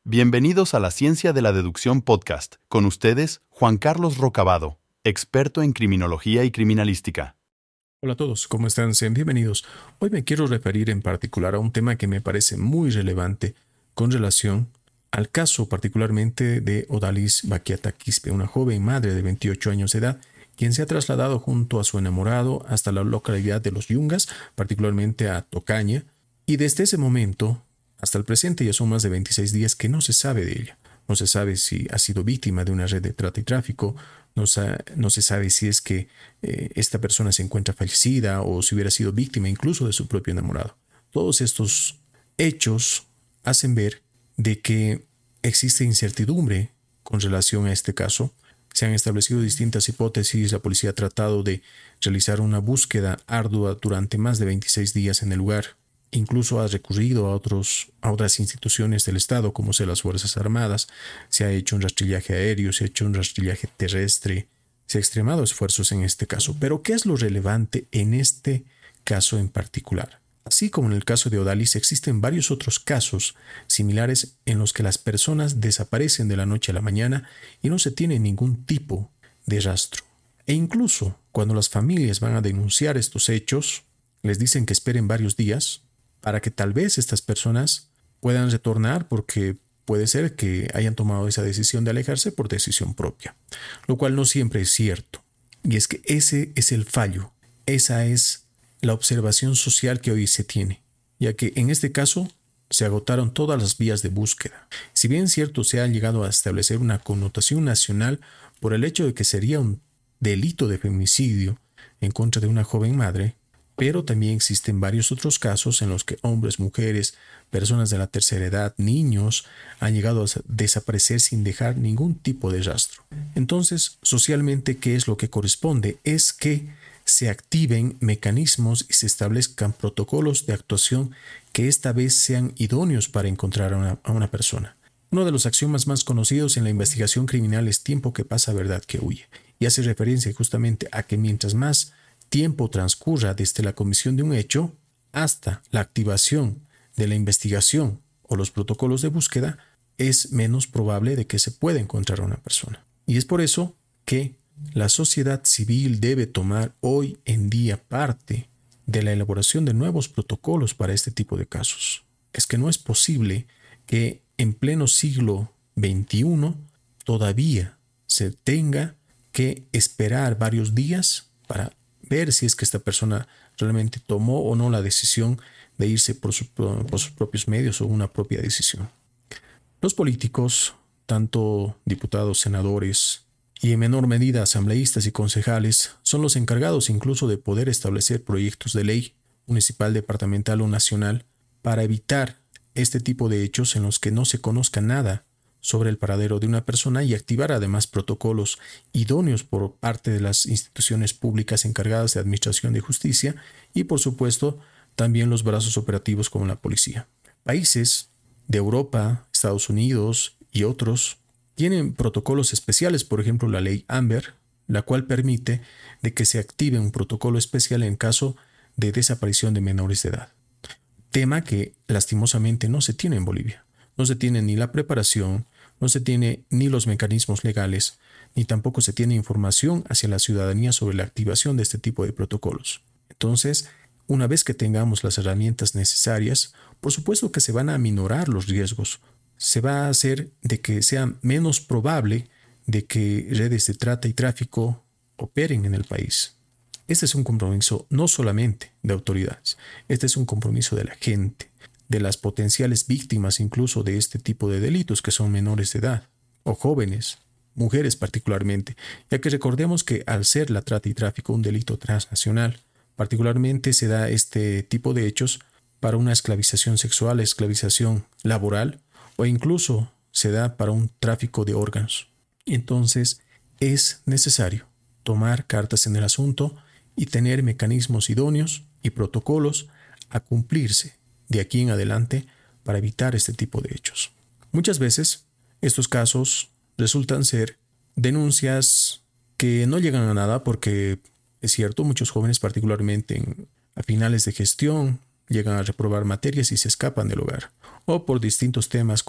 Bienvenidos a la Ciencia de la Deducción Podcast. Con ustedes, Juan Carlos Rocabado, experto en criminología y criminalística. Hola a todos, ¿cómo están? Sean bienvenidos. Hoy me quiero referir en particular a un tema que me parece muy relevante con relación al caso particularmente de Odalis Baquiata Quispe, una joven madre de 28 años de edad, quien se ha trasladado junto a su enamorado hasta la localidad de Los Yungas, particularmente a Tocaña, y desde ese momento hasta el presente ya son más de 26 días que no se sabe de ella. No se sabe si ha sido víctima de una red de trata y tráfico, no se sabe si es que esta persona se encuentra fallecida o si hubiera sido víctima incluso de su propio enamorado. Todos estos hechos hacen ver de que existe incertidumbre con relación a este caso. Se han establecido distintas hipótesis, la policía ha tratado de realizar una búsqueda ardua durante más de 26 días en el lugar. Incluso ha recurrido a otras instituciones del Estado, como son las Fuerzas Armadas, se ha hecho un rastrillaje aéreo, se ha hecho un rastrillaje terrestre, se ha extremado esfuerzos en este caso. Pero, ¿qué es lo relevante en este caso en particular? Así como en el caso de Odalis, existen varios otros casos similares en los que las personas desaparecen de la noche a la mañana y no se tiene ningún tipo de rastro. E incluso cuando las familias van a denunciar estos hechos, les dicen que esperen varios días para que tal vez estas personas puedan retornar, porque puede ser que hayan tomado esa decisión de alejarse por decisión propia, lo cual no siempre es cierto. Y es que ese es el fallo, esa es la observación social que hoy se tiene, ya que en este caso se agotaron todas las vías de búsqueda. Si bien es cierto, se ha llegado a establecer una connotación nacional por el hecho de que sería un delito de feminicidio en contra de una joven madre, pero también existen varios otros casos en los que hombres, mujeres, personas de la tercera edad, niños, han llegado a desaparecer sin dejar ningún tipo de rastro. Entonces, socialmente, ¿qué es lo que corresponde? Es que se activen mecanismos y se establezcan protocolos de actuación que esta vez sean idóneos para encontrar a una persona. Uno de los axiomas más conocidos en la investigación criminal es tiempo que pasa, verdad que huye, y hace referencia justamente a que mientras más tiempo transcurra desde la comisión de un hecho hasta la activación de la investigación o los protocolos de búsqueda, es menos probable de que se pueda encontrar a una persona. Y es por eso que la sociedad civil debe tomar hoy en día parte de la elaboración de nuevos protocolos para este tipo de casos. Es que no es posible que en pleno siglo XXI todavía se tenga que esperar varios días para ver si es que esta persona realmente tomó o no la decisión de irse por sus propios medios o una propia decisión. Los políticos, tanto diputados, senadores y en menor medida asambleístas y concejales, son los encargados incluso de poder establecer proyectos de ley municipal, departamental o nacional para evitar este tipo de hechos en los que no se conozca nada sobre el paradero de una persona y activar además protocolos idóneos por parte de las instituciones públicas encargadas de administración de justicia y, por supuesto, también los brazos operativos como la policía. Países de Europa, Estados Unidos y otros tienen protocolos especiales, por ejemplo la ley Amber, la cual permite de que se active un protocolo especial en caso de desaparición de menores de edad. Tema que lastimosamente no se tiene en Bolivia. No se tiene ni la preparación, no se tiene ni los mecanismos legales, ni tampoco se tiene información hacia la ciudadanía sobre la activación de este tipo de protocolos. Entonces, una vez que tengamos las herramientas necesarias, por supuesto que se van a aminorar los riesgos. Se va a hacer de que sea menos probable de que redes de trata y tráfico operen en el país. Este es un compromiso no solamente de autoridades, este es un compromiso de la gente, de las potenciales víctimas incluso de este tipo de delitos, que son menores de edad o jóvenes, mujeres particularmente, ya que recordemos que al ser la trata y tráfico un delito transnacional, particularmente se da este tipo de hechos para una esclavización sexual, esclavización laboral o incluso se da para un tráfico de órganos. Entonces es necesario tomar cartas en el asunto y tener mecanismos idóneos y protocolos a cumplirse de aquí en adelante para evitar este tipo de hechos. Muchas veces estos casos resultan ser denuncias que no llegan a nada porque es cierto, muchos jóvenes particularmente a finales de gestión llegan a reprobar materias y se escapan del hogar o por distintos temas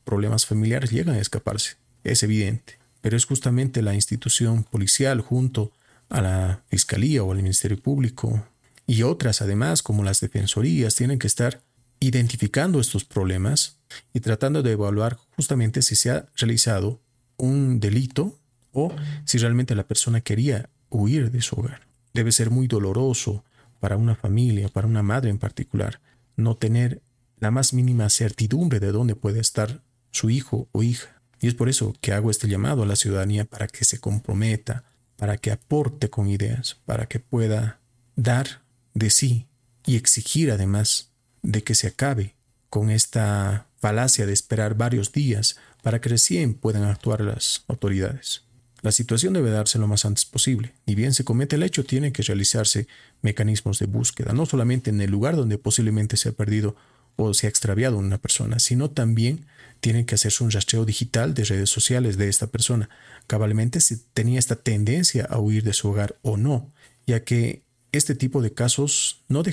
problemas familiares llegan a escaparse. Es evidente. Pero es justamente la institución policial junto a la Fiscalía o al Ministerio Público y otras además como las defensorías tienen que estar identificando estos problemas y tratando de evaluar justamente si se ha realizado un delito o si realmente la persona quería huir de su hogar. Debe ser muy doloroso para una familia, para una madre en particular, no tener la más mínima certidumbre de dónde puede estar su hijo o hija. Y es por eso que hago este llamado a la ciudadanía para que se comprometa, para que aporte con ideas, para que pueda dar de sí y exigir además de que se acabe con esta falacia de esperar varios días para que recién puedan actuar las autoridades. La situación debe darse lo más antes posible. Ni bien se comete el hecho, tienen que realizarse mecanismos de búsqueda, no solamente en el lugar donde posiblemente se ha perdido o se ha extraviado una persona, sino también tiene que hacerse un rastreo digital de redes sociales de esta persona, cabalmente si tenía esta tendencia a huir de su hogar o no, ya que este tipo de casos no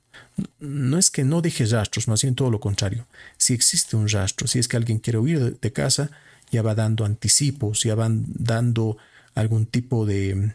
es que no deje rastros, más bien todo lo contrario. Si existe un rastro, si es que alguien quiere huir de casa, ya va dando anticipos, ya van dando algún tipo de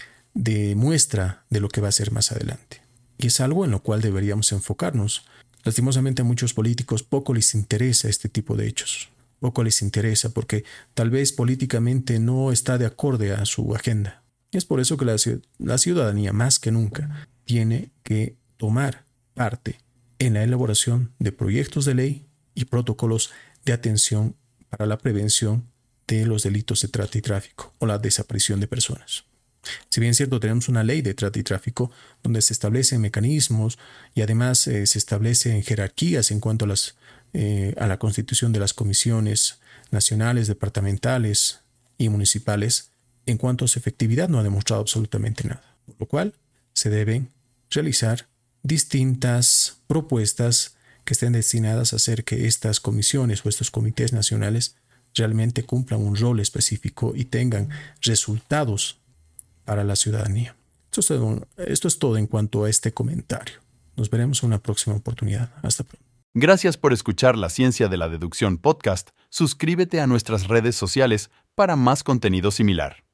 muestra de lo que va a ser más adelante. Y es algo en lo cual deberíamos enfocarnos. Lastimosamente a muchos políticos poco les interesa este tipo de hechos. Poco les interesa porque tal vez políticamente no está de acorde a su agenda. Y es por eso que la ciudadanía más que nunca tiene que tomar parte en la elaboración de proyectos de ley y protocolos de atención para la prevención de los delitos de trata y tráfico o la desaparición de personas. Si bien es cierto, tenemos una ley de trata y tráfico donde se establecen mecanismos y además se establecen jerarquías en cuanto a la constitución de las comisiones nacionales, departamentales y municipales, en cuanto a su efectividad no ha demostrado absolutamente nada. Por lo cual se deben realizar distintas propuestas que estén destinadas a hacer que estas comisiones o estos comités nacionales realmente cumplan un rol específico y tengan resultados para la ciudadanía. Esto es todo en cuanto a este comentario. Nos veremos en una próxima oportunidad. Hasta pronto. Gracias por escuchar La Ciencia de la Deducción podcast. Suscríbete a nuestras redes sociales para más contenido similar.